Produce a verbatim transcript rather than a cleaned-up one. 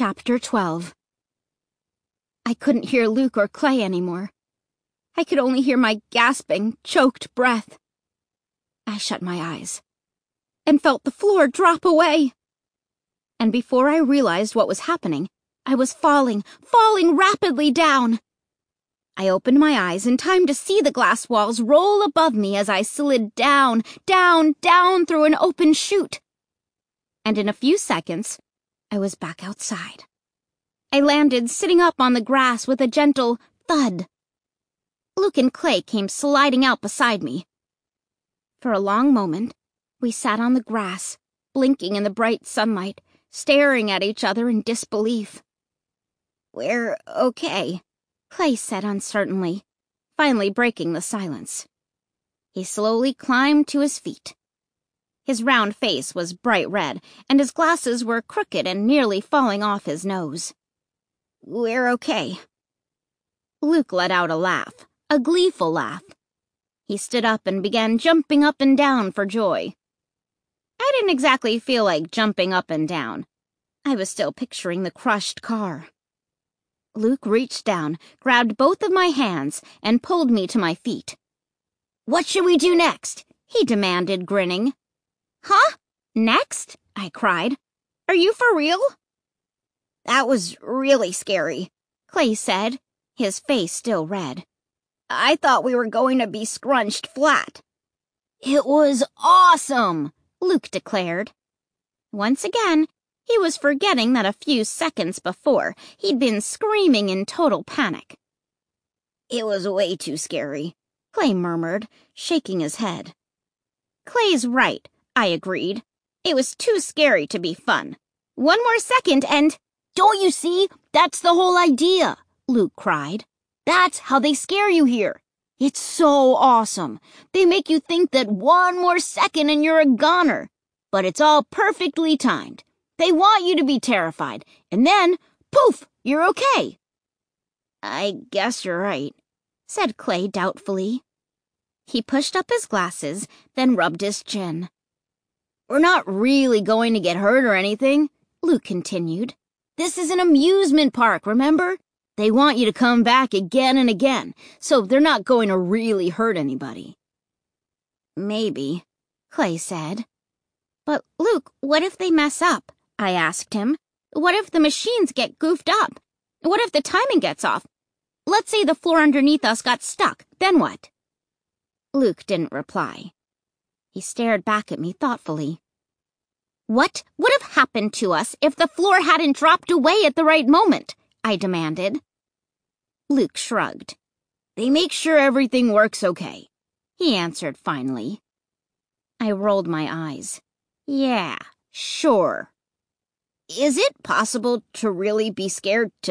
Chapter twelve. I couldn't hear Luke or Clay anymore. I could only hear my gasping, choked breath. I shut my eyes and felt the floor drop away. And before I realized what was happening, I was falling, falling rapidly down. I opened my eyes in time to see the glass walls roll above me as I slid down, down, down through an open chute. And in a few seconds, I was back outside. I landed sitting up on the grass with a gentle thud. Luke and Clay came sliding out beside me. For a long moment, we sat on the grass, blinking in the bright sunlight, staring at each other in disbelief. "We're okay," Clay said uncertainly, finally breaking the silence. He slowly climbed to his feet. His round face was bright red, and his glasses were crooked and nearly falling off his nose. "We're okay." Luke let out a laugh, a gleeful laugh. He stood up and began jumping up and down for joy. I didn't exactly feel like jumping up and down. I was still picturing the crushed car. Luke reached down, grabbed both of my hands, and pulled me to my feet. "What should we do next?" he demanded, grinning. "Huh? Next?" I cried. "Are you for real?" "That was really scary," Clay said, his face still red. "I thought we were going to be scrunched flat." "It was awesome," Luke declared. Once again, he was forgetting that a few seconds before he'd been screaming in total panic. "It was way too scary," Clay murmured, shaking his head. "Clay's right," I agreed. "It was too scary to be fun. One more second and—" "Don't you see? That's the whole idea," Luke cried. "That's how they scare you here. It's so awesome. They make you think that one more second and you're a goner. But it's all perfectly timed. They want you to be terrified, and then, poof, you're okay." "I guess you're right," said Clay doubtfully. He pushed up his glasses, then rubbed his chin. "We're not really going to get hurt or anything," Luke continued. "This is an amusement park, remember? They want you to come back again and again, so they're not going to really hurt anybody." "Maybe," Clay said. "But, Luke, what if they mess up?" I asked him. "What if the machines get goofed up? What if the timing gets off? Let's say the floor underneath us got stuck, then what?" Luke didn't reply. He stared back at me thoughtfully. "What would have happened to us if the floor hadn't dropped away at the right moment?" I demanded. Luke shrugged. "They make sure everything works okay," he answered finally. I rolled my eyes. "Yeah, sure. Is it possible to really be scared to